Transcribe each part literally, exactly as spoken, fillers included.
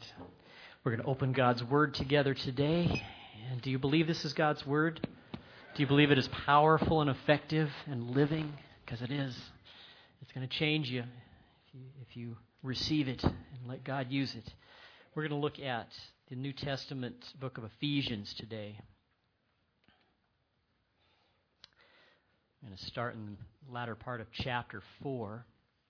We're going to open God's Word together today. And do you believe this is God's Word? Do you believe it is powerful and effective and living? Because it is. It's going to change you if you, if you receive it and let God use it. We're going to look at the New Testament book of Ephesians today. I'm going to start in the latter part of chapter four.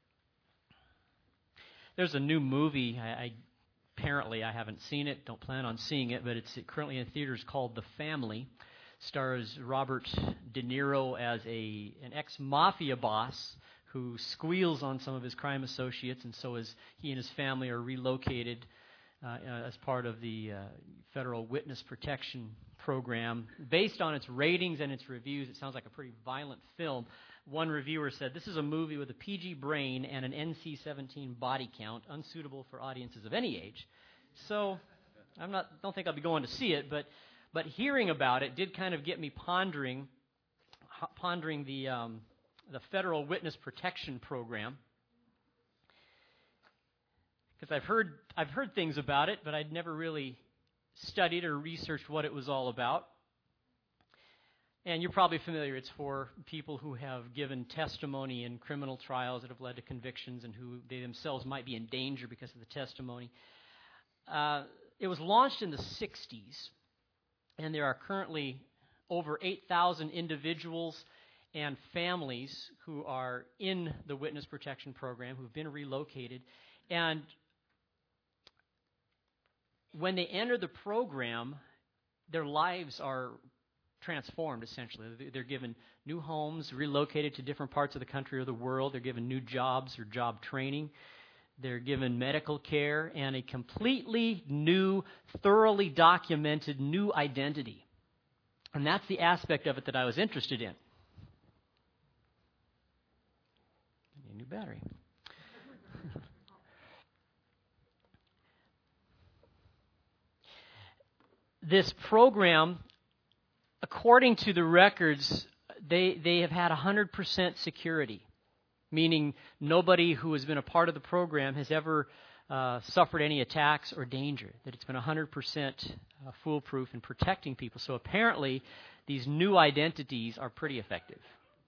There's a new movie. I, I apparently I haven't seen it. Don't plan on seeing it, but it's currently in theaters called The Family. Stars Robert De Niro as a an ex-mafia boss who squeals on some of his crime associates, and so as he and his family are relocated uh, as part of the uh, Federal Witness Protection Program. Based on its ratings and its reviews, it sounds like a pretty violent film. One reviewer said, "This is a movie with a P G brain and an N C seventeen body count, unsuitable for audiences of any age." So, I'm not. Don't think I'll be going to see it, but but hearing about it did kind of get me pondering, pondering the um, the Federal Witness Protection Program, because I've heard I've heard things about it, but I'd never really studied or researched what it was all about. And you're probably familiar. It's for people who have given testimony in criminal trials that have led to convictions and who they themselves might be in danger because of the testimony. Uh, it was launched in the sixties, and there are currently over eight thousand individuals and families who are in the Witness Protection Program who've been relocated. And when they enter the program, their lives are transformed, essentially. They're given new homes, relocated to different parts of the country or the world. They're given new jobs or job training. They're given medical care and a completely new, thoroughly documented new identity. And that's the aspect of it that I was interested in. I need a new battery. This program, according to the records, they, they have had one hundred percent security, meaning nobody who has been a part of the program has ever uh, suffered any attacks or danger, that it's been one hundred percent uh, foolproof in protecting people. So apparently, these new identities are pretty effective.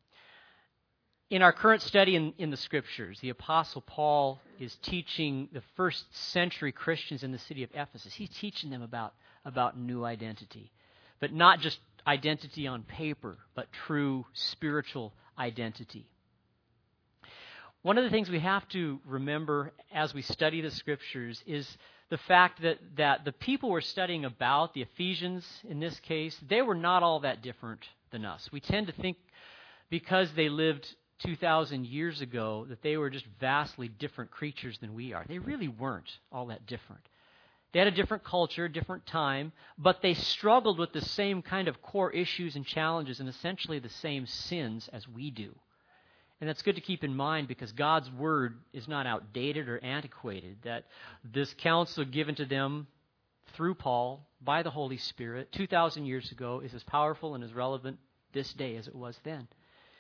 In our current study in, in the Scriptures, the Apostle Paul is teaching the first century Christians in the city of Ephesus. He's teaching them about, about new identity, but not just identity on paper, but true spiritual identity. One of the things we have to remember as we study the Scriptures is the fact that, that the people we're studying about, the Ephesians in this case, they were not all that different than us. We tend to think because they lived two thousand years ago that they were just vastly different creatures than we are. They really weren't all that different. They had a different culture, different time, but they struggled with the same kind of core issues and challenges and essentially the same sins as we do. And that's good to keep in mind because God's Word is not outdated or antiquated, that this counsel given to them through Paul by the Holy Spirit two thousand years ago is as powerful and as relevant this day as it was then.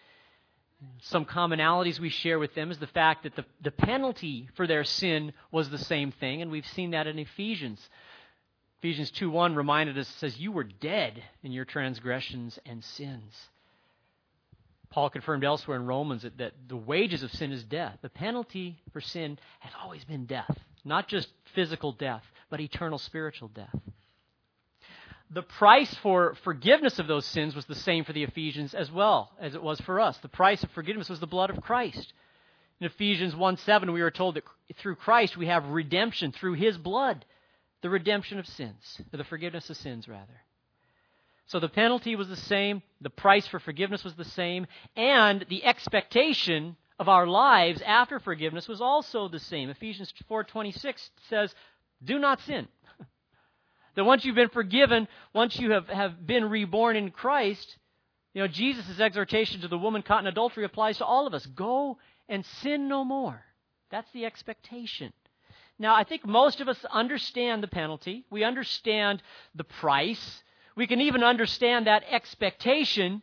Some commonalities we share with them is the fact that the, the penalty for their sin was the same thing, and we've seen that in Ephesians. Ephesians two one reminded us, says, "You were dead in your transgressions and sins." Paul confirmed elsewhere in Romans that, that the wages of sin is death. The penalty for sin has always been death, not just physical death, but eternal spiritual death. The price for forgiveness of those sins was the same for the Ephesians as well as it was for us. The price of forgiveness was the blood of Christ. In Ephesians one seven, we were told that through Christ we have redemption through His blood, the redemption of sins, or the forgiveness of sins, rather. So the penalty was the same, the price for forgiveness was the same, and the expectation of our lives after forgiveness was also the same. Ephesians four twenty-six says, "Do not sin." That once you've been forgiven, once you have, have been reborn in Christ, you know, Jesus' exhortation to the woman caught in adultery applies to all of us. Go and sin no more. That's the expectation. Now, I think most of us understand the penalty. We understand the price. We can even understand that expectation.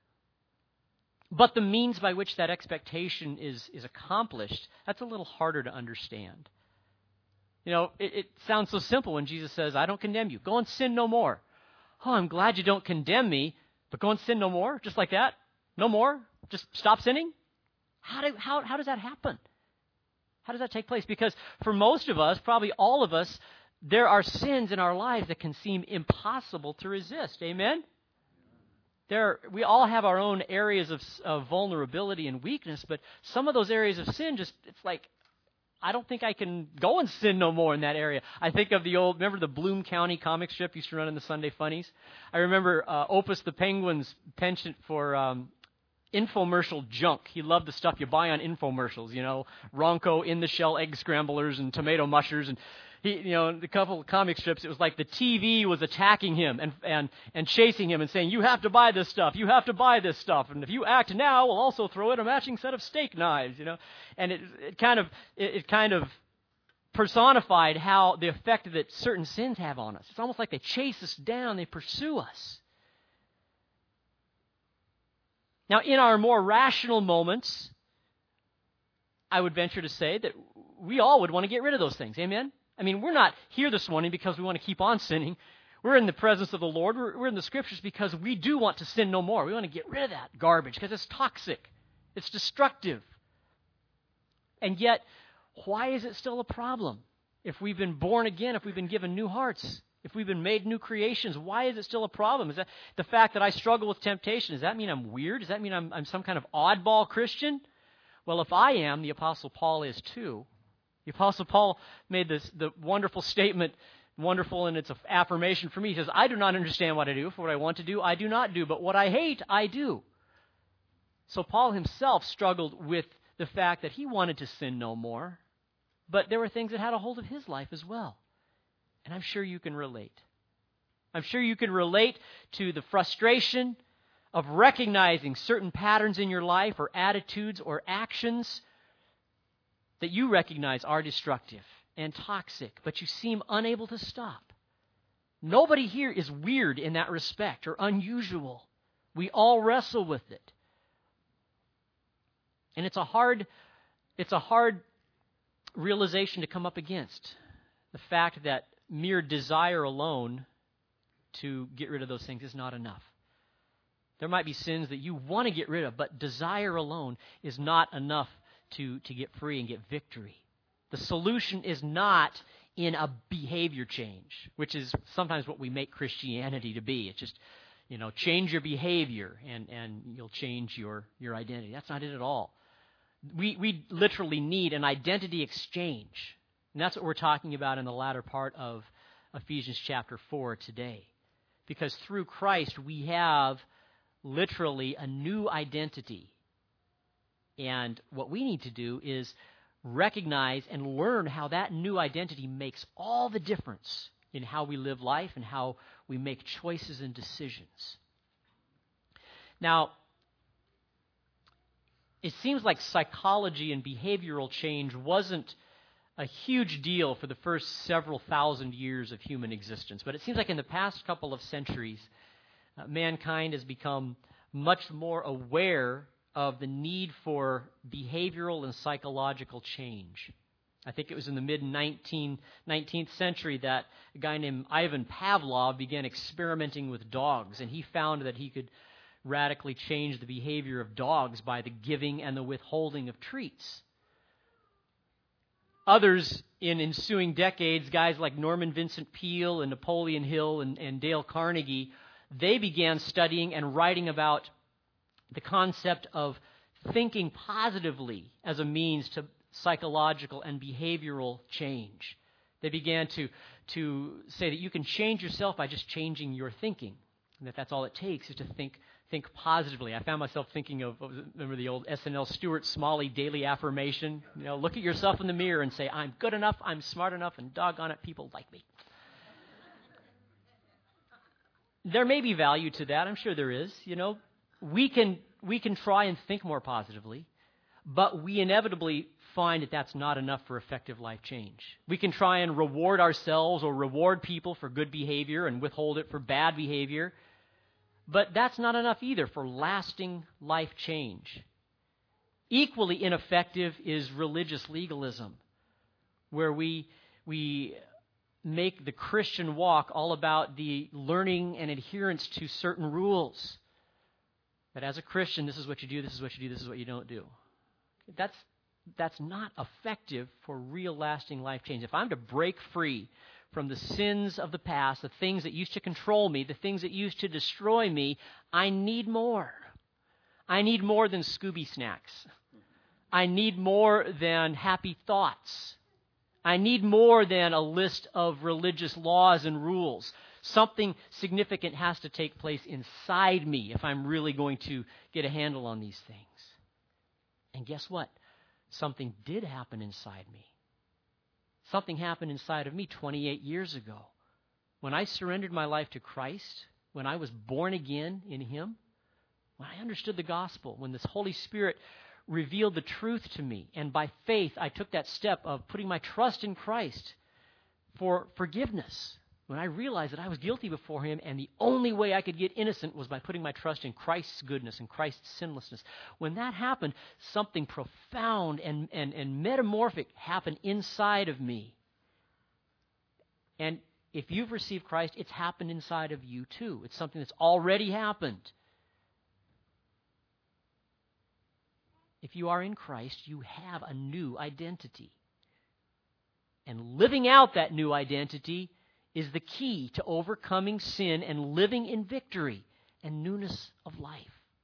But the means by which that expectation is, is accomplished, that's a little harder to understand. You know, it, it sounds so simple when Jesus says, I don't condemn you. Go and sin no more. Oh, I'm glad you don't condemn me, but go and sin no more? Just like that? No more? Just stop sinning? How do, how, how does that happen? How does that take place? Because for most of us, probably all of us, there are sins in our lives that can seem impossible to resist. Amen? There, we all have our own areas of, of vulnerability and weakness, but some of those areas of sin just, it's like, I don't think I can go and sin no more in that area. I think of the old, remember the Bloom County comic strip used to run in the Sunday Funnies? I remember uh, Opus the Penguin's penchant for um, infomercial junk. He loved the stuff you buy on infomercials, you know, Ronco in-the-shell egg scramblers and tomato mushers. And he, you know, the couple of comic strips, it was like the T V was attacking him and, and, and chasing him and saying, you have to buy this stuff, you have to buy this stuff. And if you act now, we'll also throw in a matching set of steak knives, you know. And it, it kind of, it, it kind of personified how the effect that certain sins have on us. It's almost like they chase us down, they pursue us. Now, in our more rational moments, I would venture to say that we all would want to get rid of those things. Amen? I mean, we're not here this morning because we want to keep on sinning. We're in the presence of the Lord. We're, we're in the Scriptures because we do want to sin no more. We want to get rid of that garbage because it's toxic. It's destructive. And yet, why is it still a problem? If we've been born again, if we've been given new hearts, if we've been made new creations, why is it still a problem? Is that the fact that I struggle with temptation? Does that mean I'm weird? Does that mean I'm, I'm some kind of oddball Christian? Well, if I am, the Apostle Paul is too. The Apostle Paul made this the wonderful statement, wonderful, and it's an affirmation for me. He says, I do not understand what I do. For what I want to do, I do not do. But what I hate, I do. So Paul himself struggled with the fact that he wanted to sin no more. But there were things that had a hold of his life as well. And I'm sure you can relate. I'm sure you can relate to the frustration of recognizing certain patterns in your life or attitudes or actions that you recognize are destructive and toxic, but you seem unable to stop. Nobody here is weird in that respect or unusual. We all wrestle with it. And it's a hard, it's a hard realization to come up against. The fact that mere desire alone to get rid of those things is not enough. There might be sins that you want to get rid of, but desire alone is not enough to, to get free and get victory. The solution is not in a behavior change, which is sometimes what we make Christianity to be. It's just, you know, change your behavior and, and you'll change your, your identity. That's not it at all. We, we literally need an identity exchange. And that's what we're talking about in the latter part of Ephesians chapter four today. Because through Christ we have literally a new identity. And what we need to do is recognize and learn how that new identity makes all the difference in how we live life and how we make choices and decisions. Now, it seems like psychology and behavioral change wasn't a huge deal for the first several thousand years of human existence. But it seems like in the past couple of centuries, uh, mankind has become much more aware of the need for behavioral and psychological change. I think it was in the mid-nineteenth century that a guy named Ivan Pavlov began experimenting with dogs, and he found that he could radically change the behavior of dogs by the giving and the withholding of treats. Others in ensuing decades, guys like Norman Vincent Peale and Napoleon Hill and, and Dale Carnegie, they began studying and writing about the concept of thinking positively as a means to psychological and behavioral change. They began to, to say that you can change yourself by just changing your thinking, and that that's all it takes is to think think positively. I found myself thinking of, remember the old S N L Stuart Smalley daily affirmation? You know, look at yourself in the mirror and say, I'm good enough, I'm smart enough, and doggone it, people like me. There may be value to that. I'm sure there is. You know, we can we can try and think more positively, but we inevitably find that that's not enough for effective life change. We can try and reward ourselves or reward people for good behavior and withhold it for bad behavior, but that's not enough either for lasting life change. Equally ineffective is religious legalism, where we we make the Christian walk all about the learning and adherence to certain rules. That as a Christian, this is what you do, this is what you do, this is what you don't do. That's that's not effective for real lasting life change. If I'm to break free from the sins of the past, the things that used to control me, the things that used to destroy me, I need more. I need more than Scooby snacks. I need more than happy thoughts. I need more than a list of religious laws and rules. Something significant has to take place inside me if I'm really going to get a handle on these things. And guess what? Something did happen inside me. Something happened inside of me twenty-eight years ago. When I surrendered my life to Christ, when I was born again in Him, when I understood the gospel, when this Holy Spirit revealed the truth to me, and by faith I took that step of putting my trust in Christ for forgiveness. When I realized that I was guilty before Him, and the only way I could get innocent was by putting my trust in Christ's goodness and Christ's sinlessness. When that happened, something profound and, and, and metamorphic happened inside of me. And if you've received Christ, it's happened inside of you too. It's something that's already happened. If you are in Christ, you have a new identity. And living out that new identity is the key to overcoming sin and living in victory and newness of life.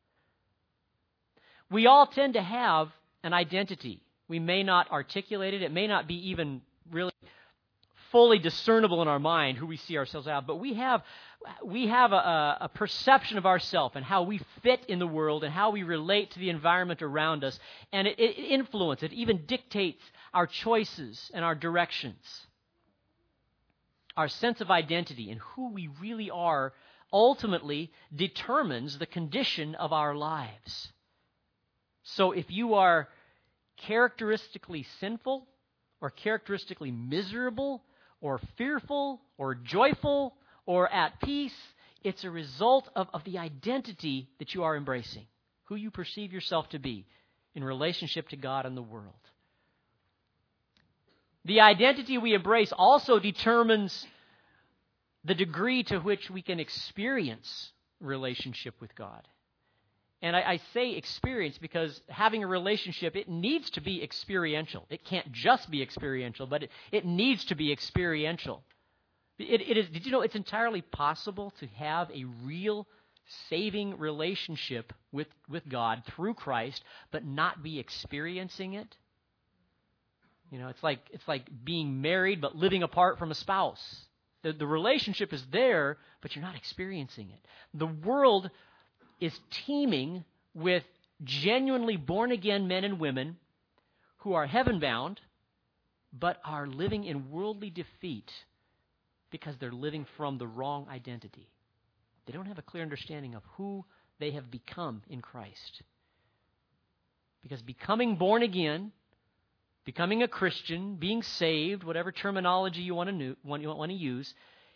We all tend to have an identity. We may not articulate it. It may not be even really fully discernible in our mind who we see ourselves as, but we have we have a, a perception of ourselves and how we fit in the world and how we relate to the environment around us, and it, it influences, it even dictates our choices and our directions. Our sense of identity and who we really are ultimately determines the condition of our lives. So if you are characteristically sinful or characteristically miserable or fearful or joyful or at peace, it's a result of, of the identity that you are embracing, who you perceive yourself to be in relationship to God and the world. The identity we embrace also determines the degree to which we can experience relationship with God. And I, I say experience because having a relationship, it needs to be experiential. It can't just be experiential, but it, it needs to be experiential. It, it is. Did you know it's entirely possible to have a real saving relationship with, with God through Christ, but not be experiencing it? You know, it's like it's like being married but living apart from a spouse. The, the relationship is there, but you're not experiencing it. The world is teeming with genuinely born-again men and women who are heaven-bound, but are living in worldly defeat because they're living from the wrong identity. They don't have a clear understanding of who they have become in Christ. Because becoming born again, becoming a Christian, being saved, whatever terminology you want to, know, want, you want to use,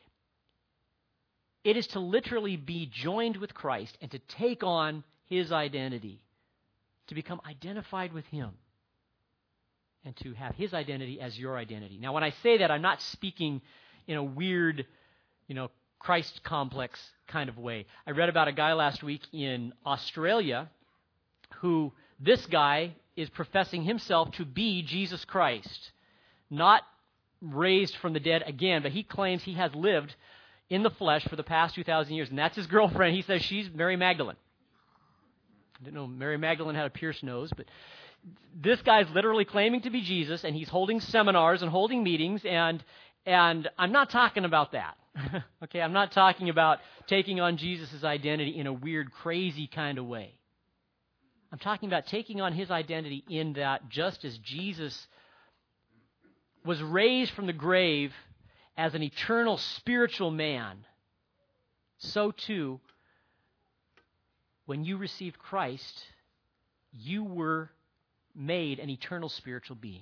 it is to literally be joined with Christ and to take on His identity, to become identified with Him, and to have His identity as your identity. Now, when I say that, I'm not speaking in a weird, you know, Christ complex kind of way. I read about a guy last week in Australia who, this guy is professing himself to be Jesus Christ, not raised from the dead again, but he claims he has lived in the flesh for the past two thousand years, and that's his girlfriend. He says she's Mary Magdalene. I didn't know Mary Magdalene had a pierced nose, but this guy's literally claiming to be Jesus, and he's holding seminars and holding meetings, and and I'm not talking about that. Okay, I'm not talking about taking on Jesus' identity in a weird, crazy kind of way. I'm talking about taking on His identity in that just as Jesus was raised from the grave as an eternal spiritual man, so too, when you received Christ, you were made an eternal spiritual being.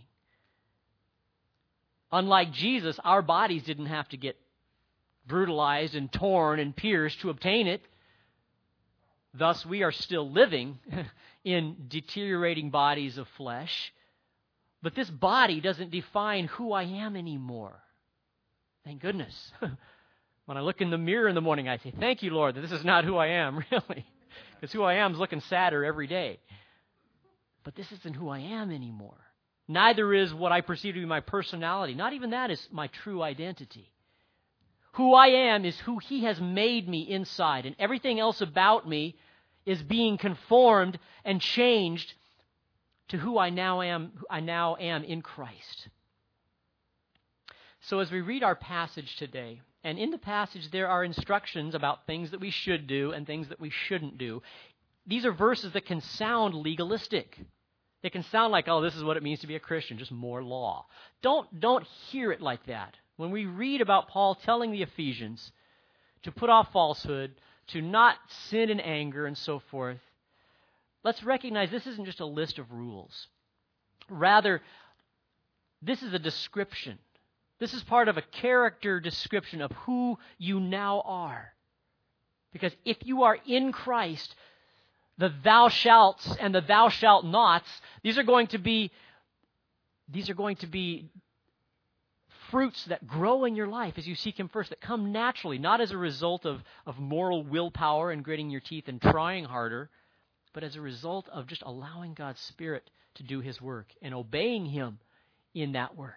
Unlike Jesus, our bodies didn't have to get brutalized and torn and pierced to obtain it. Thus, we are still living in deteriorating bodies of flesh, But this body doesn't define who I am anymore. Thank goodness. When I look in the mirror in the morning, I say, thank you, Lord, that this is not who I am, really. Because who I am is looking sadder every day. But this isn't who I am anymore. Neither is what I perceive to be my personality. Not even that is my true identity. Who I am is who He has made me inside. And everything else about me is being conformed and changed to who I now am, I now am in Christ. So as we read our passage today, and in the passage there are instructions about things that we should do and things that we shouldn't do. These are verses that can sound legalistic. They can sound like, oh, this is what it means to be a Christian, just more law. Don't, don't hear it like that. When we read about Paul telling the Ephesians to put off falsehood, to not sin in anger, and so forth, let's recognize this isn't just a list of rules. Rather, this is a description. This is part of a character description of who you now are. Because if you are in Christ, the thou shalts and the thou shalt nots, these are going to be, these are going to be fruits that grow in your life as you seek Him first, that come naturally, not as a result of, of moral willpower and gritting your teeth and trying harder, but as a result of just allowing God's Spirit to do His work and obeying Him in that work.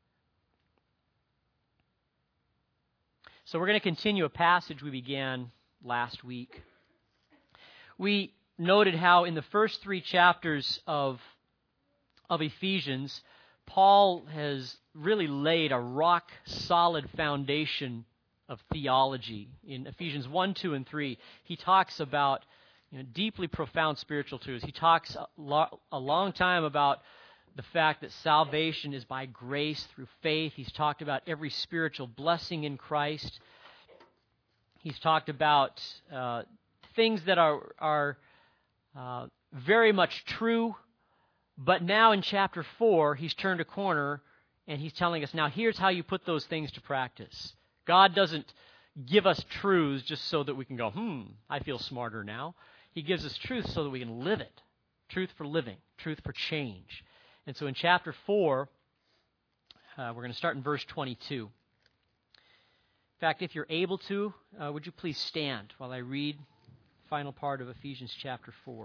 So we're going to continue a passage we began last week. We noted how in the first three chapters of, of Ephesians, Paul has really laid a rock-solid foundation of theology. In Ephesians one, two, and three, he talks about you know, deeply profound spiritual truths. He talks a, lo- a long time about the fact that salvation is by grace through faith. He's talked about every spiritual blessing in Christ. He's talked about uh, things that are, are uh, very much true. But now in chapter four, he's turned a corner and he's telling us, now here's how you put those things to practice. God doesn't give us truths just so that we can go, hmm, I feel smarter now. He gives us truth so that we can live it. Truth for living, truth for change. And so in chapter four, uh, we're going to start in verse twenty-two. In fact, if you're able to, uh, would you please stand while I read the final part of Ephesians chapter four.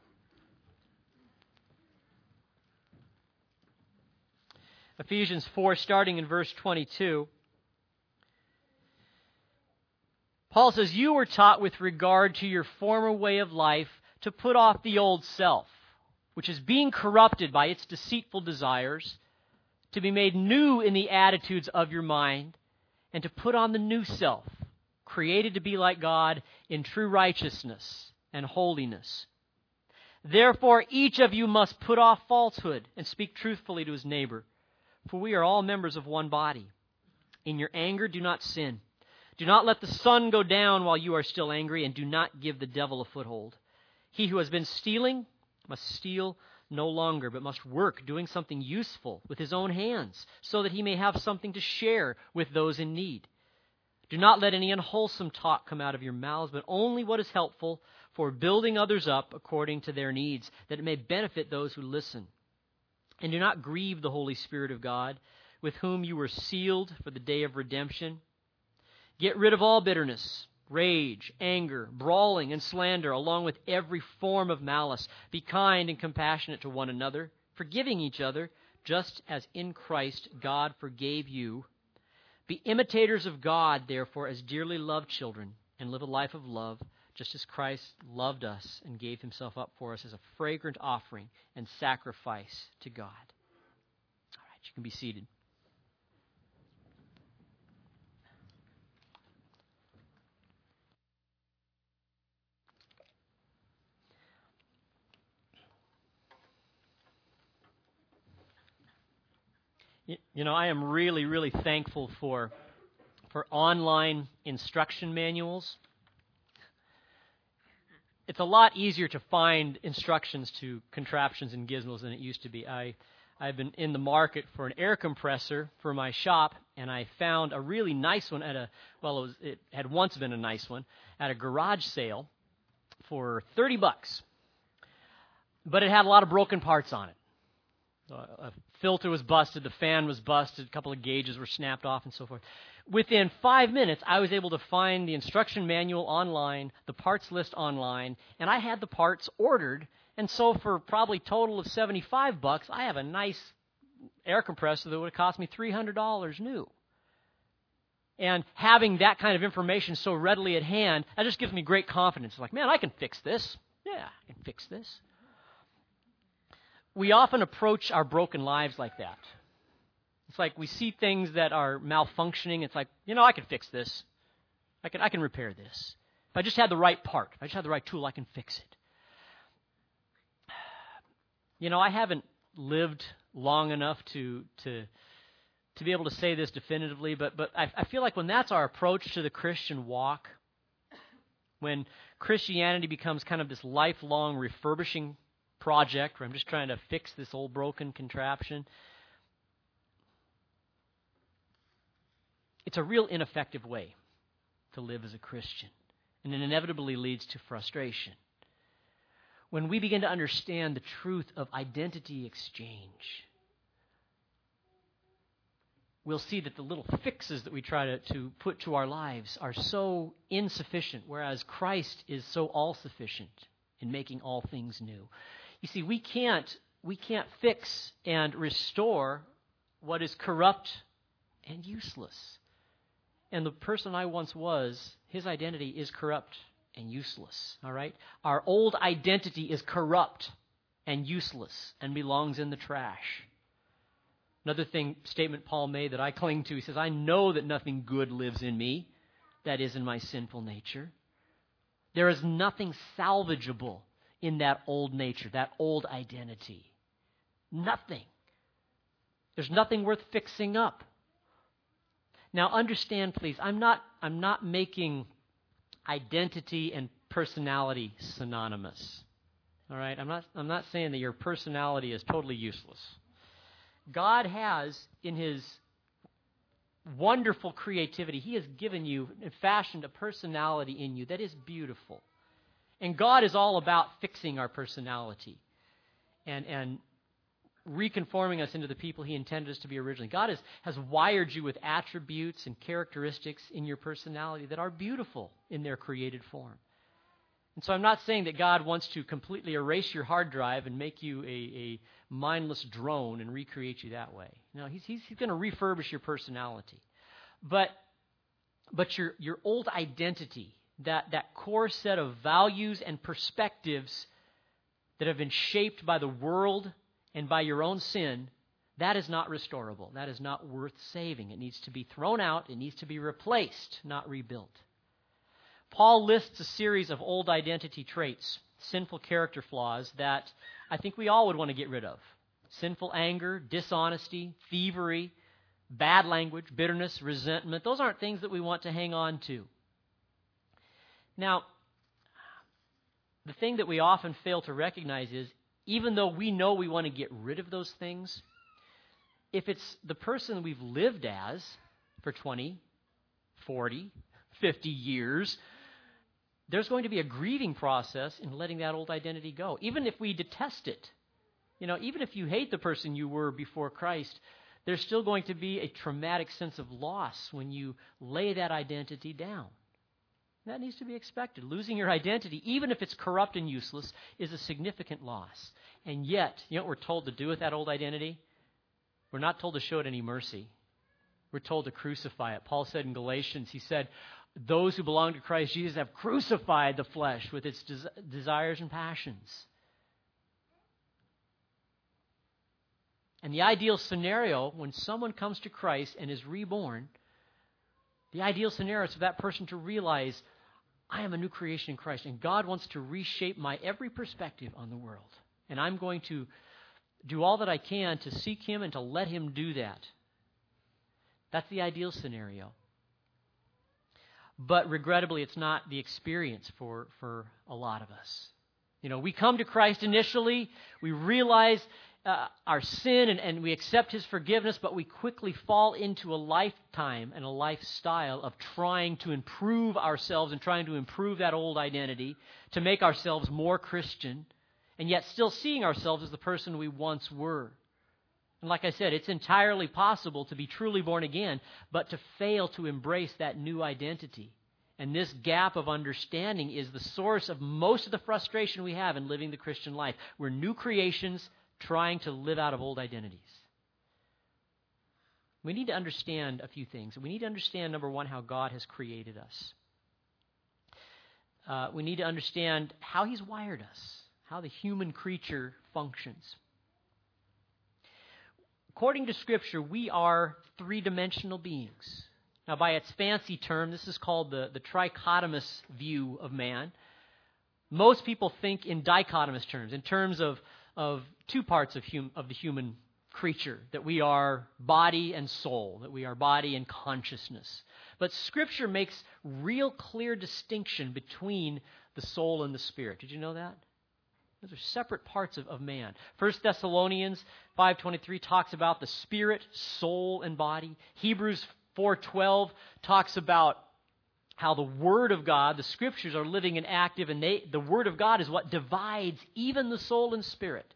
Ephesians four, starting in verse twenty-two. Paul says, you were taught with regard to your former way of life to put off the old self, which is being corrupted by its deceitful desires, to be made new in the attitudes of your mind, and to put on the new self, created to be like God in true righteousness and holiness. Therefore, each of you must put off falsehood and speak truthfully to his neighbor, for we are all members of one body. In your anger, do not sin. Do not let the sun go down while you are still angry, and do not give the devil a foothold. He who has been stealing must steal no longer, but must work, doing something useful with his own hands, so that he may have something to share with those in need. Do not let any unwholesome talk come out of your mouths, but only what is helpful for building others up according to their needs, that it may benefit those who listen. And do not grieve the Holy Spirit of God, with whom you were sealed for the day of redemption. Get rid of all bitterness, rage, anger, brawling, and slander, along with every form of malice. Be kind and compassionate to one another, forgiving each other, just as in Christ God forgave you. Be imitators of God, therefore, as dearly loved children, and live a life of love, just as Christ loved us and gave himself up for us as a fragrant offering and sacrifice to God. All right, you can be seated. You know, I am really, really thankful for, for online instruction manuals. It's a lot easier to find instructions to contraptions and gizmos than it used to be. I, I've been in the market for an air compressor for my shop, and I found a really nice one at a, well, it, was, it had once been a nice one, at a garage sale for thirty bucks. But it had a lot of broken parts on it. A filter was busted, the fan was busted, a couple of gauges were snapped off, and so forth. Within five minutes, I was able to find the instruction manual online, the parts list online, and I had the parts ordered. And so for probably a total of seventy-five bucks, I have a nice air compressor that would have cost me three hundred dollars new. And having that kind of information so readily at hand, that just gives me great confidence. It's like, man, I can fix this. Yeah, I can fix this. We often approach our broken lives like that. It's like we see things that are malfunctioning. It's like, you know, I can fix this. I can I can repair this. If I just had the right part, if I just had the right tool, I can fix it. You know, I haven't lived long enough to to to be able to say this definitively, but but I, I feel like when that's our approach to the Christian walk, when Christianity becomes kind of this lifelong refurbishing project where I'm just trying to fix this old broken contraption, it's a real ineffective way to live as a Christian, and it inevitably leads to frustration. When we begin to understand the truth of identity exchange, we'll see that the little fixes that we try to, to put to our lives are so insufficient, whereas Christ is so all-sufficient in making all things new. You see, we can't we can't fix and restore what is corrupt and useless. And the person I once was, his identity is corrupt and useless. All right? Our old identity is corrupt and useless and belongs in the trash. Another thing, statement Paul made that I cling to, he says, I know that nothing good lives in me, that is in my sinful nature. There is nothing salvageable in that old nature, that old identity. Nothing. There's nothing worth fixing up. Now understand, please, I'm not I'm not making identity and personality synonymous. All right? I'm not I'm not saying that your personality is totally useless. God has, in his wonderful creativity, he has given you and fashioned a personality in you that is beautiful. And God is all about fixing our personality and, and reconforming us into the people he intended us to be originally. God has, has wired you with attributes and characteristics in your personality that are beautiful in their created form. And so I'm not saying that God wants to completely erase your hard drive and make you a, a mindless drone and recreate you that way. No, he's, he's, he's going to refurbish your personality. But, but your, your old identity, that, that core set of values and perspectives that have been shaped by the world and by your own sin, that is not restorable. That is not worth saving. It needs to be thrown out. It needs to be replaced, not rebuilt. Paul lists a series of old identity traits, sinful character flaws that I think we all would want to get rid of. Sinful anger, dishonesty, thievery, bad language, bitterness, resentment. Those aren't things that we want to hang on to. Now, the thing that we often fail to recognize is, even though we know we want to get rid of those things, if it's the person we've lived as for twenty, forty, fifty years, there's going to be a grieving process in letting that old identity go. Even if we detest it, you know, even if you hate the person you were before Christ, there's still going to be a traumatic sense of loss when you lay that identity down. That needs to be expected. Losing your identity, even if it's corrupt and useless, is a significant loss. And yet, you know what we're told to do with that old identity? We're not told to show it any mercy. We're told to crucify it. Paul said in Galatians, he said, those who belong to Christ Jesus have crucified the flesh with its des- desires and passions. And the ideal scenario, when someone comes to Christ and is reborn, the ideal scenario is for that person to realize, I am a new creation in Christ, and God wants to reshape my every perspective on the world. And I'm going to do all that I can to seek Him and to let Him do that. That's the ideal scenario. But regrettably, it's not the experience for, for a lot of us. You know, we come to Christ initially, we realize uh, our sin and, and we accept His forgiveness, but we quickly fall into a lifetime and a lifestyle of trying to improve ourselves and trying to improve that old identity to make ourselves more Christian, and yet still seeing ourselves as the person we once were. And like I said, it's entirely possible to be truly born again, but to fail to embrace that new identity. And this gap of understanding is the source of most of the frustration we have in living the Christian life. We're new creations trying to live out of old identities. We need to understand a few things. We need to understand, number one, how God has created us. Uh, we need to understand how He's wired us, how the human creature functions. According to Scripture, we are three-dimensional beings. Now, by its fancy term, this is called the, the trichotomous view of man. Most people think in dichotomous terms, in terms of, of two parts of, hum, of the human creature, that we are body and soul, that we are body and consciousness. But Scripture makes real clear distinction between the soul and the spirit. Did you know that? Those are separate parts of, of man. First Thessalonians five twenty-three talks about the spirit, soul, and body. Hebrews four twelve talks about how the Word of God, the Scriptures, are living and active, and they, the Word of God is what divides even the soul and spirit.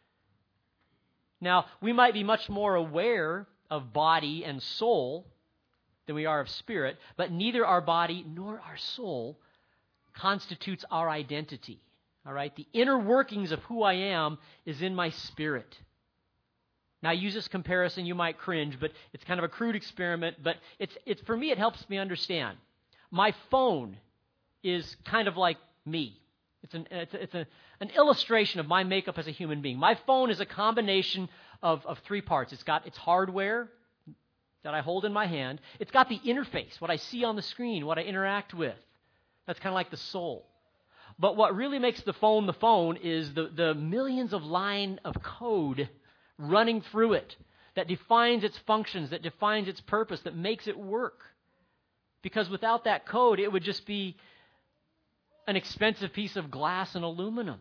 Now, we might be much more aware of body and soul than we are of spirit, but neither our body nor our soul constitutes our identity. All right? The inner workings of who I am is in my spirit. Now, I use this comparison, you might cringe, but it's kind of a crude experiment, but it's it's for me, it helps me understand. My phone is kind of like me. It's an it's, a, it's a, an illustration of my makeup as a human being. My phone is a combination of, of three parts. It's got its hardware that I hold in my hand. It's got the interface, what I see on the screen, what I interact with. That's kind of like the soul. But what really makes the phone the phone is the, the millions of line of code running through it that defines its functions, that defines its purpose, that makes it work. Because without that code, it would just be an expensive piece of glass and aluminum.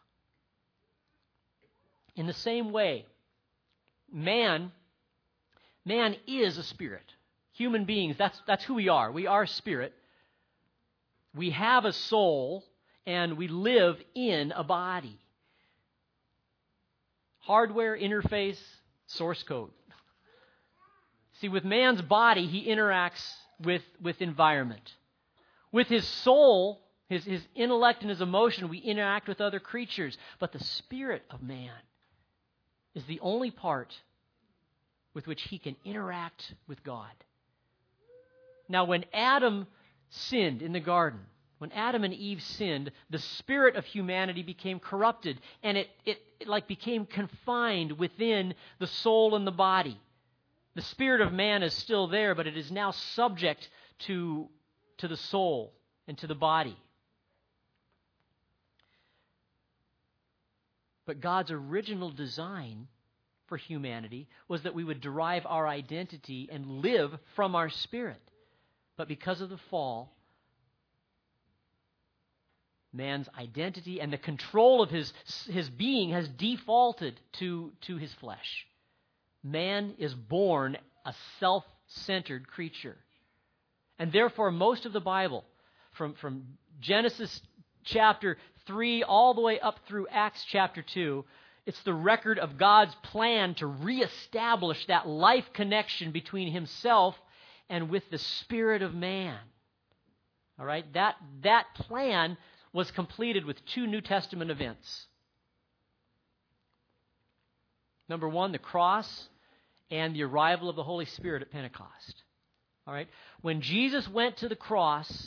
In the same way, man, man is a spirit. Human beings, that's, that's who we are. We are spirit. We have a soul, and we live in a body. Hardware, interface, source code. See, with man's body, he interacts with, with environment. With his soul, his, his intellect and his emotion, we interact with other creatures. But the spirit of man is the only part with which he can interact with God. Now, when Adam sinned in the garden, when Adam and Eve sinned, the spirit of humanity became corrupted, and it, it, it like became confined within the soul and the body. The spirit of man is still there, but it is now subject to, to the soul and to the body. But God's original design for humanity was that we would derive our identity and live from our spirit. But because of the fall, man's identity and the control of his, his being has defaulted to, to his flesh. Man is born a self-centered creature. And therefore, most of the Bible, from, from Genesis chapter three all the way up through Acts chapter two, it's the record of God's plan to reestablish that life connection between himself and with the spirit of man. All right? That, that plan was completed with two New Testament events. Number one, the cross and the arrival of the Holy Spirit at Pentecost. All right? When Jesus went to the cross,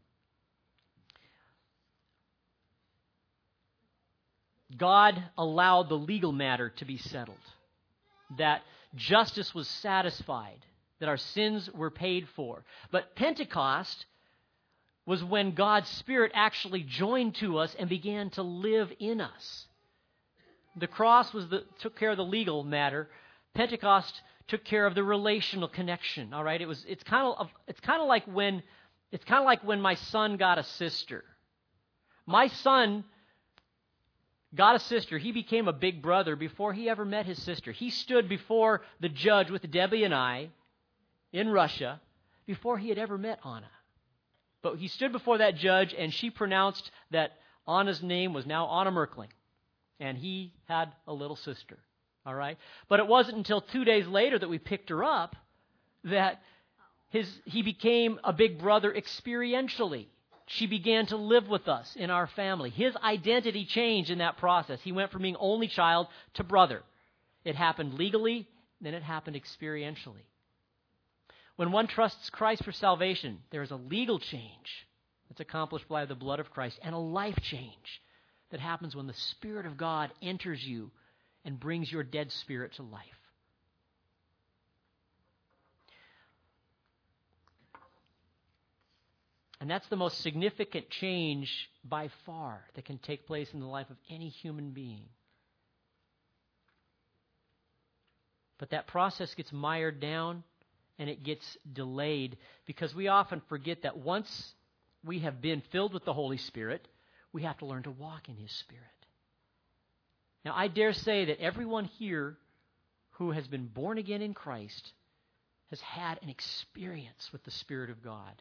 God allowed the legal matter to be settled, that justice was satisfied, that our sins were paid for. But Pentecost was when God's Spirit actually joined to us and began to live in us. The cross was the, took care of the legal matter. Pentecost took care of the relational connection. All right, it was. It's kind of. It's kind of like when. It's kind of like when my son got a sister. My son got a sister. He became a big brother before he ever met his sister. He stood before the judge with Debbie and I in Russia before he had ever met Anna. But he stood before that judge, and she pronounced that Anna's name was now Anna Merkling, and he had a little sister. All right? But it wasn't until two days later that we picked her up that his he became a big brother experientially. She began to live with us in our family. His identity changed in that process. He went from being only child to brother. It happened legally, then it happened experientially. When one trusts Christ for salvation, there is a legal change that's accomplished by the blood of Christ and a life change that happens when the Spirit of God enters you and brings your dead spirit to life. And that's the most significant change by far that can take place in the life of any human being. But that process gets mired down and it gets delayed because we often forget that once we have been filled with the Holy Spirit, we have to learn to walk in His Spirit. Now, I dare say that everyone here who has been born again in Christ has had an experience with the Spirit of God.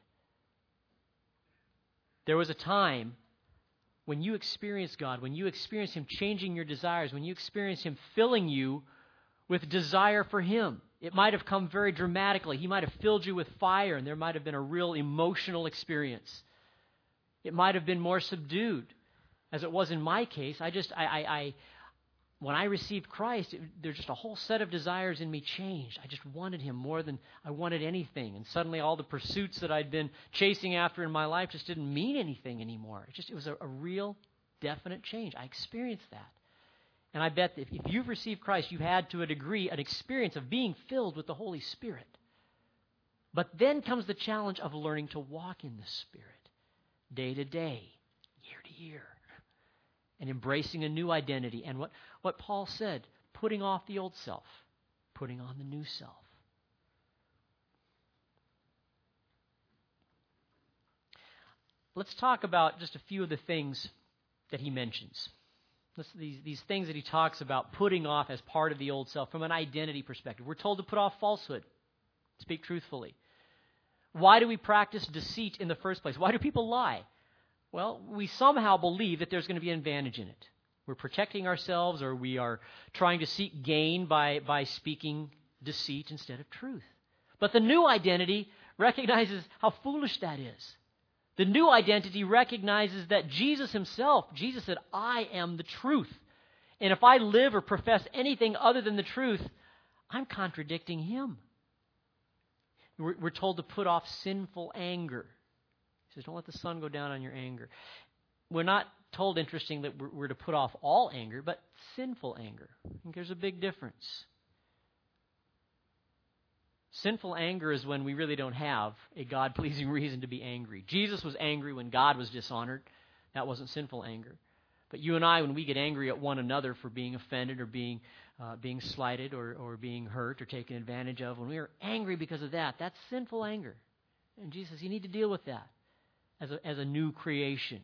There was a time when you experienced God, when you experienced Him changing your desires, when you experienced Him filling you with desire for Him. It might have come very dramatically. He might have filled you with fire, and there might have been a real emotional experience. It might have been more subdued, as it was in my case. I just, I, I, I when I received Christ, it, there's just a whole set of desires in me changed. I just wanted Him more than I wanted anything. And suddenly all the pursuits that I'd been chasing after in my life just didn't mean anything anymore. It just it was a, a real, definite change. I experienced that. And I bet that if, if you've received Christ, you've had to a degree an experience of being filled with the Holy Spirit. But then comes the challenge of learning to walk in the Spirit day to day, year to year. And embracing a new identity. And what, what Paul said, putting off the old self, putting on the new self. Let's talk about just a few of the things that he mentions. Let's, these, these things that he talks about putting off as part of the old self from an identity perspective. We're told to put off falsehood, speak truthfully. Why do we practice deceit in the first place? Why do people lie? Well, we somehow believe that there's going to be an advantage in it. We're protecting ourselves, or we are trying to seek gain by, by speaking deceit instead of truth. But the new identity recognizes how foolish that is. The new identity recognizes that Jesus Himself, Jesus said, I am the truth. And if I live or profess anything other than the truth, I'm contradicting Him. We're, we're told to put off sinful anger. He says, don't let the sun go down on your anger. We're not told, interesting, that we're, we're to put off all anger, but sinful anger. I think there's a big difference. Sinful anger is when we really don't have a God-pleasing reason to be angry. Jesus was angry when God was dishonored. That wasn't sinful anger. But you and I, when we get angry at one another for being offended or being uh, being slighted or, or being hurt or taken advantage of, when we are angry because of that, that's sinful anger. And Jesus says, you need to deal with that as a, as a new creation.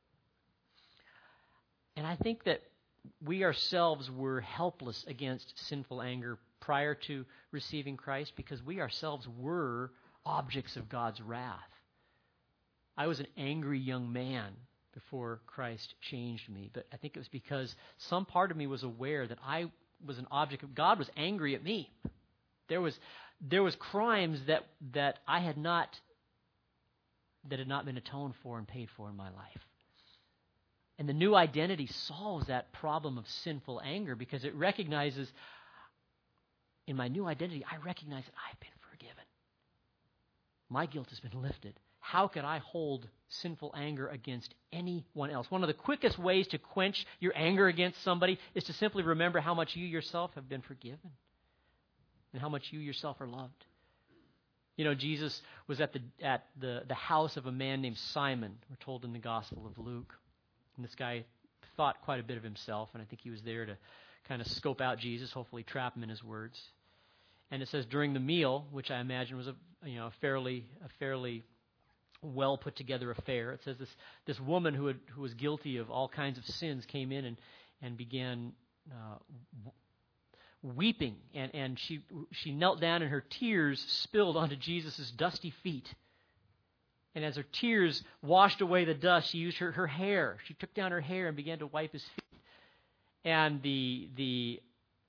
And I think that we ourselves were helpless against sinful anger prior to receiving Christ because we ourselves were objects of God's wrath. I was an angry young man before Christ changed me, but I think it was because some part of me was aware that I was an object of God was angry at me. There was there was crimes that that I had not that had not been atoned for and paid for in my life. And the new identity solves that problem of sinful anger because it recognizes, in my new identity, I recognize that I've been forgiven. My guilt has been lifted. How could I hold sinful anger against anyone else? One of the quickest ways to quench your anger against somebody is to simply remember how much you yourself have been forgiven and how much you yourself are loved. You know, Jesus was at the at the, the house of a man named Simon, we're told in the Gospel of Luke. And this guy thought quite a bit of himself, and I think he was there to kind of scope out Jesus, hopefully trap him in his words. And it says during the meal, which I imagine was a you know a fairly a fairly well put together affair. It says this this woman who had, who was guilty of all kinds of sins came in and and began uh, weeping, and and she she knelt down and her tears spilled onto Jesus' dusty feet. And as her tears washed away the dust, she used her, her hair. She took down her hair and began to wipe his feet. And the the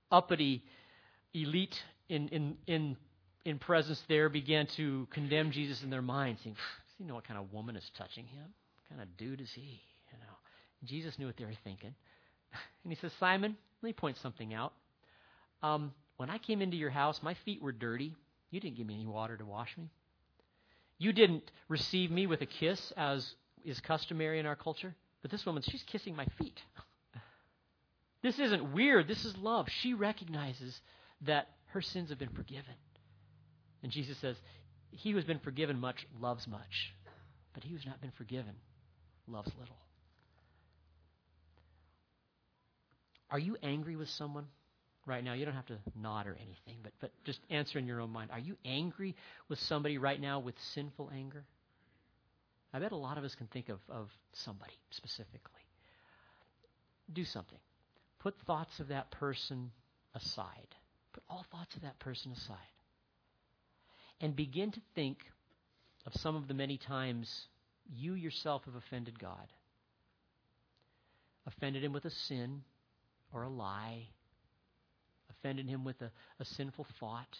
uppity elite in in in in presence there began to condemn Jesus in their minds, saying, "Does he know what kind of woman is touching him? What kind of dude is he?" You know, and Jesus knew what they were thinking, and he says, "Simon, let me point something out. Um, when I came into your house, my feet were dirty. You didn't give me any water to wash me. You didn't receive me with a kiss, as is customary in our culture. But this woman, she's kissing my feet. This isn't weird. This is love. She recognizes that her sins have been forgiven." And Jesus says, "He who has been forgiven much loves much, but he who has not been forgiven loves little." Are you angry with someone right now? You don't have to nod or anything, but, but just answer in your own mind. Are you angry with somebody right now with sinful anger? I bet a lot of us can think of, of somebody specifically. Do something. Put thoughts of that person aside. Put all thoughts of that person aside. And begin to think of some of the many times you yourself have offended God. Offended him with a sin or a lie. Offended him with a, a sinful thought.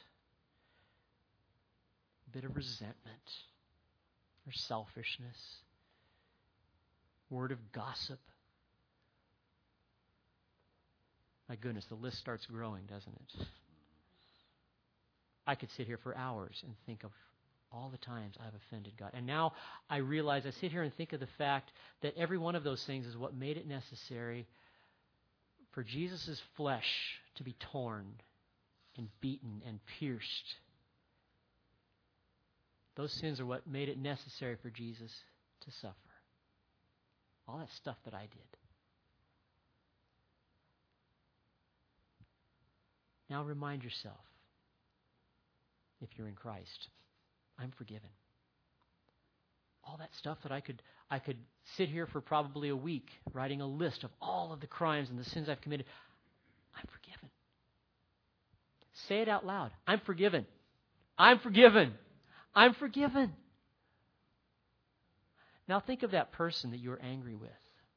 A bit of resentment or selfishness. Word of gossip. My goodness, the list starts growing, doesn't it? I could sit here for hours and think of all the times I've offended God. And now I realize, I sit here and think of the fact that every one of those things is what made it necessary for Jesus' flesh to be torn and beaten and pierced. Those sins are what made it necessary for Jesus to suffer. All that stuff that I did. Now remind yourself, if you're in Christ, I'm forgiven. All that stuff that I could I could sit here for probably a week writing a list of all of the crimes and the sins I've committed. I'm forgiven. Say it out loud. I'm forgiven. I'm forgiven. I'm forgiven. Now think of that person that you're angry with.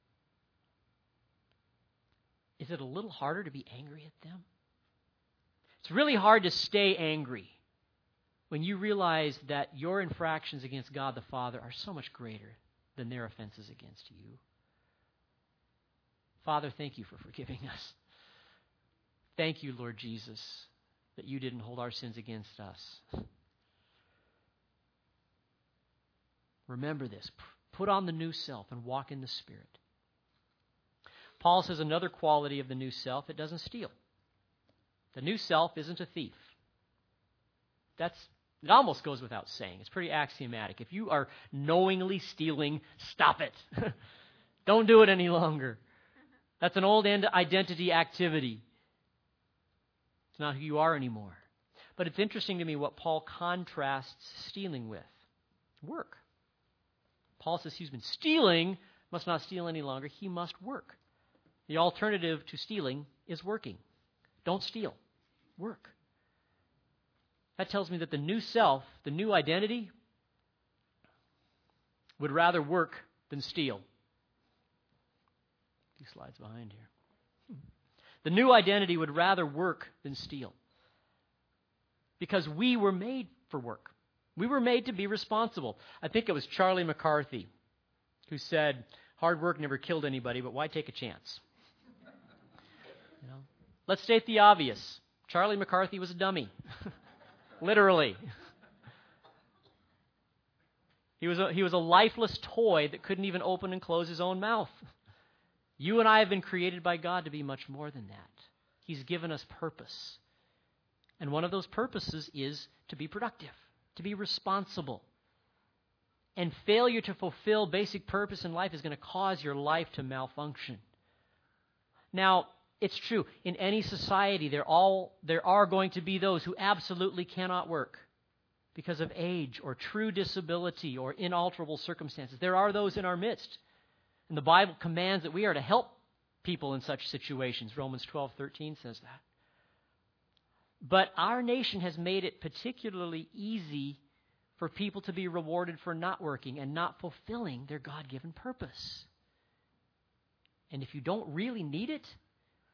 Is it a little harder to be angry at them? It's really hard to stay angry when you realize that your infractions against God the Father are so much greater than their offenses against you. Father, thank you for forgiving us. Thank you, Lord Jesus, that you didn't hold our sins against us. Remember this. Put on the new self and walk in the Spirit. Paul says another quality of the new self, it doesn't steal. The new self isn't a thief. That's It almost goes without saying. It's pretty axiomatic. If you are knowingly stealing, stop it. Don't do it any longer. That's an old identity activity. It's not who you are anymore. But it's interesting to me what Paul contrasts stealing with. Work. Paul says he's been stealing, must not steal any longer. He must work. The alternative to stealing is working. Don't steal. Work. That tells me that the new self, the new identity, would rather work than steal. A few slides behind here. The new identity would rather work than steal. Because we were made for work. We were made to be responsible. I think it was Charlie McCarthy who said, hard work never killed anybody, but why take a chance? You know? Let's state the obvious. Charlie McCarthy was a dummy. Literally. He was, a, he was a lifeless toy that couldn't even open and close his own mouth. You and I have been created by God to be much more than that. He's given us purpose. And one of those purposes is to be productive, to be responsible. And failure to fulfill basic purpose in life is going to cause your life to malfunction. Now, it's true. In any society, there, all, there are going to be those who absolutely cannot work because of age or true disability or inalterable circumstances. There are those in our midst. And the Bible commands that we are to help people in such situations. Romans twelve thirteen says that. But our nation has made it particularly easy for people to be rewarded for not working and not fulfilling their God-given purpose. And if you don't really need it,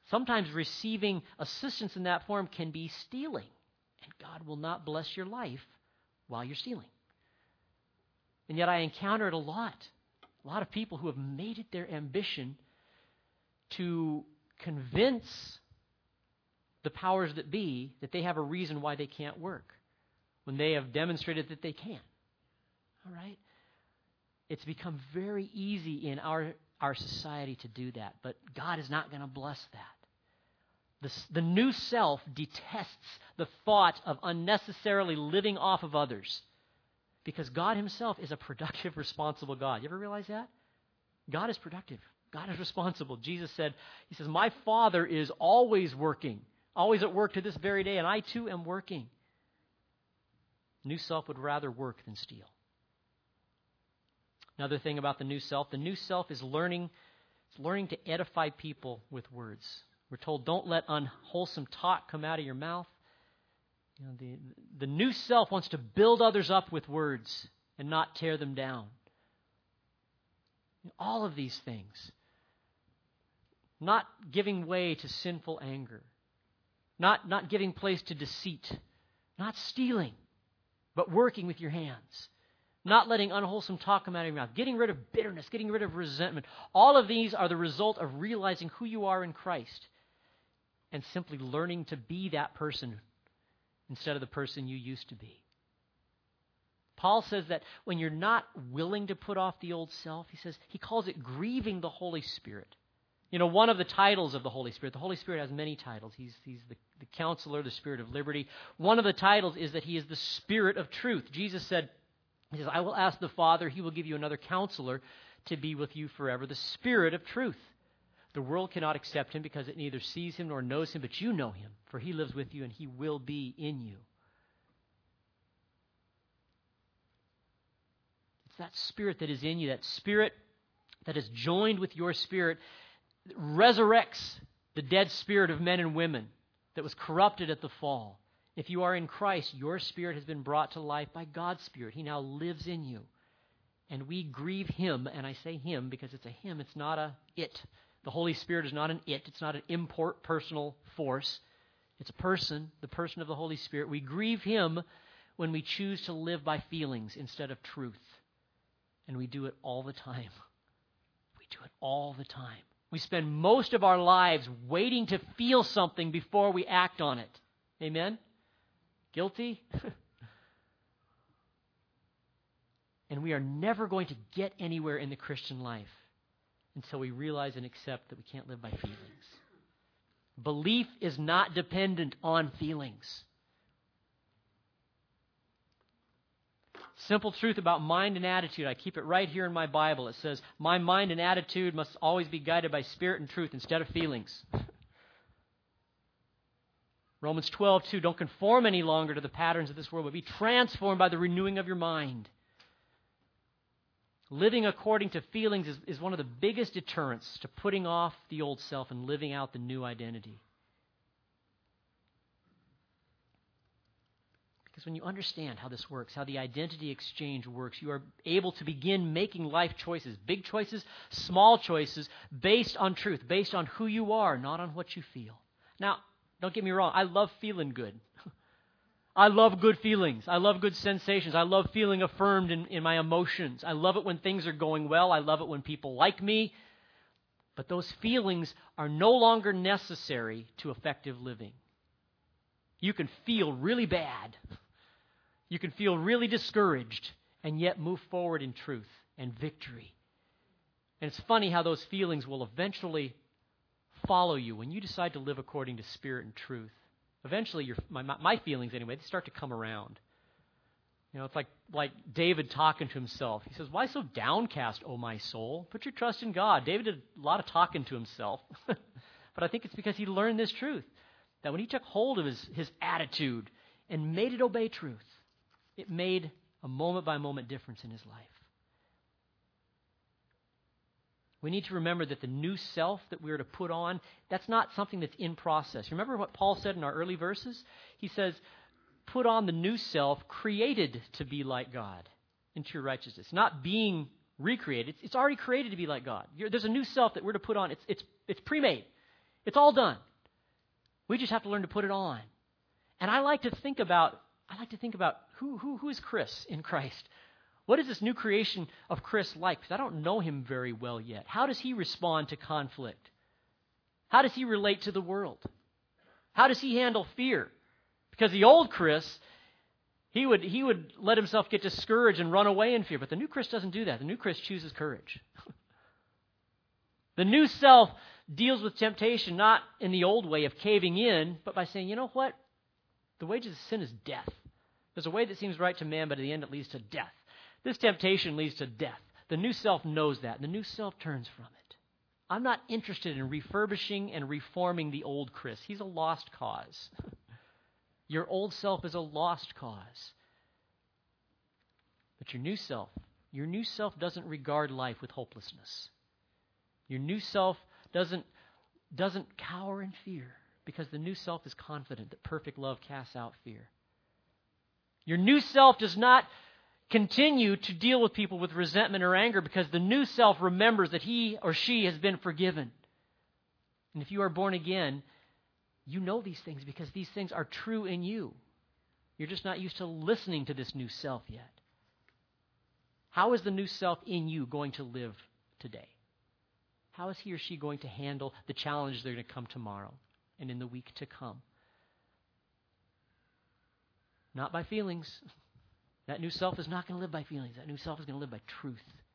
Sometimes receiving assistance in that form can be stealing, and God will not bless your life while you're stealing. And yet I encounter it a lot. A lot of people who have made it their ambition to convince the powers that be that they have a reason why they can't work when they have demonstrated that they can. All right? It's become very easy in our, our society to do that, but God is not going to bless that. The, the new self detests the thought of unnecessarily living off of others because God himself is a productive, responsible God. You ever realize that? God is productive. God is responsible. Jesus said, he says, my Father is always working, always at work to this very day, and I too am working. New self would rather work than steal. Another thing about the new self, the new self is learning, it's learning to edify people with words. We're told, don't let unwholesome talk come out of your mouth. You know, the, the new self wants to build others up with words and not tear them down. All of these things. Not giving way to sinful anger. Not, not giving place to deceit. Not stealing, but working with your hands. Not letting unwholesome talk come out of your mouth. Getting rid of bitterness, getting rid of resentment. All of these are the result of realizing who you are in Christ and simply learning to be that person instead of the person you used to be. Paul says that when you're not willing to put off the old self, he says, he calls it grieving the Holy Spirit. You know, one of the titles of the Holy Spirit, the Holy Spirit has many titles. He's, he's the, the counselor, the Spirit of liberty. One of the titles is that he is the Spirit of truth. Jesus said, he says, I will ask the Father, he will give you another counselor to be with you forever, the Spirit of truth. The world cannot accept him because it neither sees him nor knows him, but you know him, for he lives with you and he will be in you. It's that Spirit that is in you, that Spirit that is joined with your spirit, that resurrects the dead spirit of men and women that was corrupted at the fall. If you are in Christ, your spirit has been brought to life by God's Spirit. He now lives in you. And we grieve him, and I say him because it's a him, it's not a it. The Holy Spirit is not an it. It's not an import personal force. It's a person, the person of the Holy Spirit. We grieve him when we choose to live by feelings instead of truth. And we do it all the time. We do it all the time. We spend most of our lives waiting to feel something before we act on it. Amen? Guilty? And we are never going to get anywhere in the Christian life until we realize and accept that we can't live by feelings. Belief is not dependent on feelings. Simple truth about mind and attitude. I keep it right here in my Bible. It says, my mind and attitude must always be guided by spirit and truth instead of feelings. Romans twelve two, don't conform any longer to the patterns of this world, but be transformed by the renewing of your mind. Living according to feelings is, is one of the biggest deterrents to putting off the old self and living out the new identity. Because when you understand how this works, how the identity exchange works, you are able to begin making life choices, big choices, small choices, based on truth, based on who you are, not on what you feel. Now, don't get me wrong, I love feeling good. I love good feelings. I love good sensations. I love feeling affirmed in, in my emotions. I love it when things are going well. I love it when people like me. But those feelings are no longer necessary to effective living. You can feel really bad. You can feel really discouraged and yet move forward in truth and victory. And it's funny how those feelings will eventually follow you when you decide to live according to spirit and truth. Eventually, your, my, my feelings anyway, they start to come around. You know, it's like, like David talking to himself. He says, why so downcast, O my soul? Put your trust in God. David did a lot of talking to himself. But I think it's because he learned this truth, that when he took hold of his, his attitude and made it obey truth, it made a moment-by-moment difference in his life. We need to remember that the new self that we are to put on, that's not something that's in process. Remember what Paul said in our early verses? He says, put on the new self created to be like God into your righteousness. Not being recreated. It's already created to be like God. You're, there's a new self that we're to put on. It's, it's, it's pre-made. It's all done. We just have to learn to put it on. And I like to think about, I like to think about who, who, who is Chris in Christ? What is this new creation of Chris like? Because I don't know him very well yet. How does he respond to conflict? How does he relate to the world? How does he handle fear? Because the old Chris, he would he would let himself get discouraged and run away in fear. But the new Chris doesn't do that. The new Chris chooses courage. The new self deals with temptation not in the old way of caving in, but by saying, you know what? The wages of sin is death. There's a way that seems right to man, but at the end it leads to death. This temptation leads to death. The new self knows that, and the new self turns from it. I'm not interested in refurbishing and reforming the old Chris. He's a lost cause. Your old self is a lost cause. But your new self, your new self doesn't regard life with hopelessness. Your new self doesn't, doesn't cower in fear, because the new self is confident that perfect love casts out fear. Your new self does not continue to deal with people with resentment or anger, because the new self remembers that he or she has been forgiven. And if you are born again, you know these things because these things are true in you. You're just not used to listening to this new self yet. How is the new self in you going to live today? How is he or she going to handle the challenges that are going to come tomorrow and in the week to come? Not by feelings. That new self is not going to live by feelings. That new self is going to live by truth.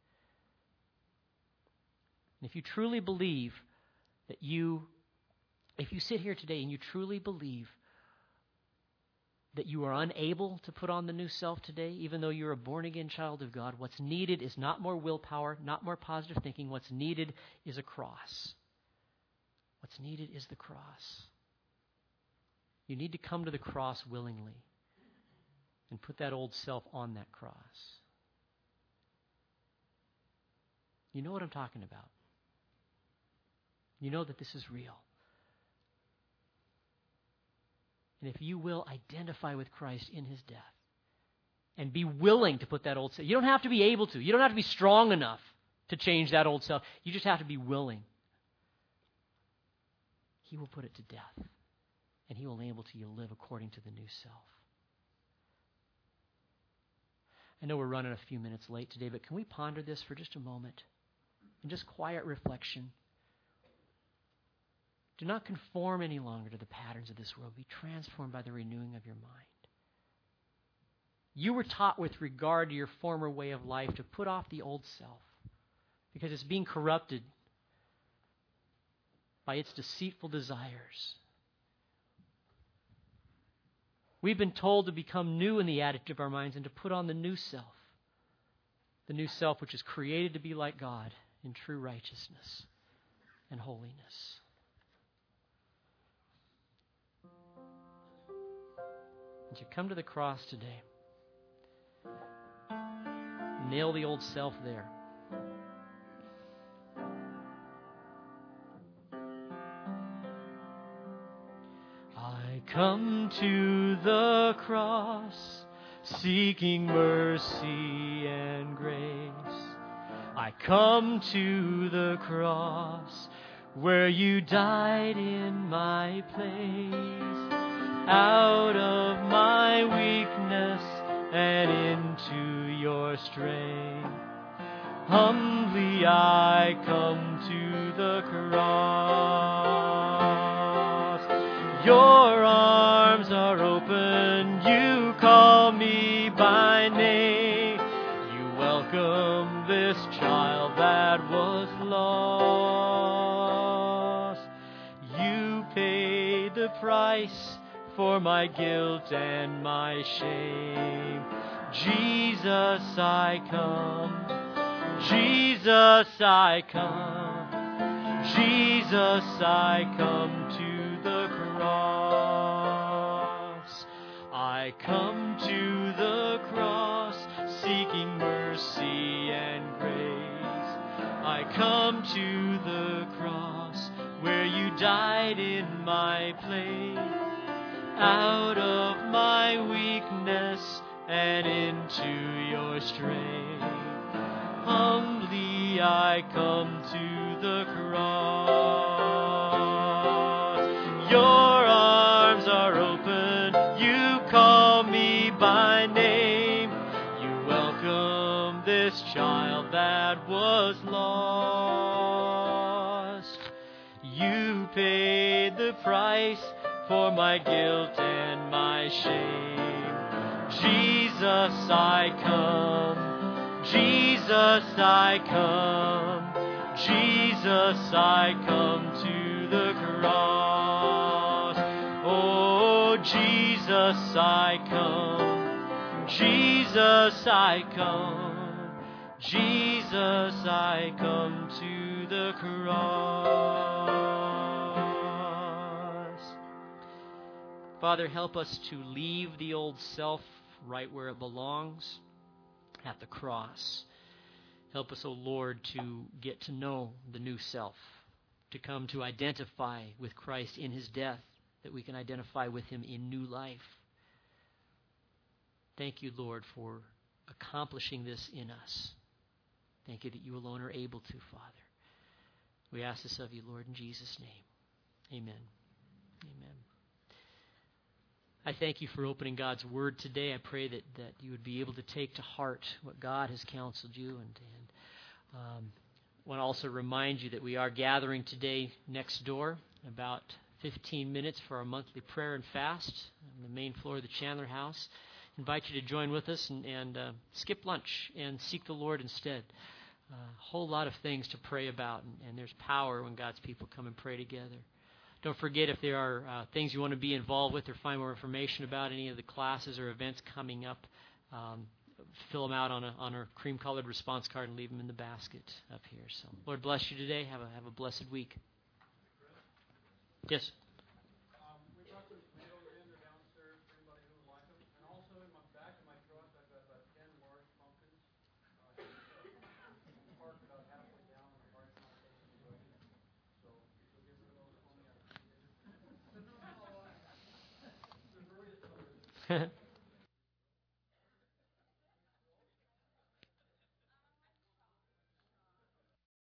And if you truly believe that you, if you sit here today and you truly believe that you are unable to put on the new self today, even though you're a born-again child of God, what's needed is not more willpower, not more positive thinking. What's needed is a cross. What's needed is the cross. You need to come to the cross willingly and put that old self on that cross. You know what I'm talking about. You know that this is real. And if you will identify with Christ in his death and be willing to put that old self, you don't have to be able to. You don't have to be strong enough to change that old self. You just have to be willing. He will put it to death, and he will enable you to live according to the new self. I know we're running a few minutes late today, but can we ponder this for just a moment in just quiet reflection? Do not conform any longer to the patterns of this world. Be transformed by the renewing of your mind. You were taught with regard to your former way of life to put off the old self because it's being corrupted by its deceitful desires. We've been told to become new in the attitude of our minds and to put on the new self. The new self which is created to be like God in true righteousness and holiness. As you come to the cross today, nail the old self there. I come to the cross, seeking mercy and grace. I come to the cross, where you died in my place. Out of my weakness and into your strength, humbly I come to the cross. Your arms are open, you call me by name. You welcome this child that was lost. You paid the price for my guilt and my shame. Jesus, I come. Jesus, I come. Jesus, I come to the cross. I come to the cross, seeking mercy and grace. I come to the cross, where you died in my place. Out of my weakness and into your strength, humbly I come to the cross. child that was lost. You paid the price for my guilt and my shame. Jesus, I come. Jesus, I come. Jesus, I come to the cross. Oh, Jesus, I come. Jesus, I come. Jesus, I come to the cross. Father, help us to leave the old self right where it belongs, at the cross. Help us, O Lord, to get to know the new self, to come to identify with Christ in his death, that we can identify with him in new life. Thank you, Lord, for accomplishing this in us. Thank you that you alone are able to, Father. We ask this of you, Lord, in Jesus' name. Amen. Amen. I thank you for opening God's Word today. I pray that, that you would be able to take to heart what God has counseled you. And, and um, I want to also remind you that we are gathering today next door, about fifteen minutes for our monthly prayer and fast on the main floor of the Chandler House. I invite you to join with us and, and uh, skip lunch and seek the Lord instead. A uh, whole lot of things to pray about, and, and there's power when God's people come and pray together. Don't forget, if there are uh, things you want to be involved with or find more information about any of the classes or events coming up, um, fill them out on a on a cream-colored response card and leave them in the basket up here. So, Lord bless you today. Have a have a blessed week. Yes. Um, we got some tomatoes in or downstairs for anybody who would like them, and also in my back of my truck I've got about ten large pumpkins. Uh, parked about halfway down and the park's not taking anybody. So if you'll get rid of those for me, I'd appreciate it. They're really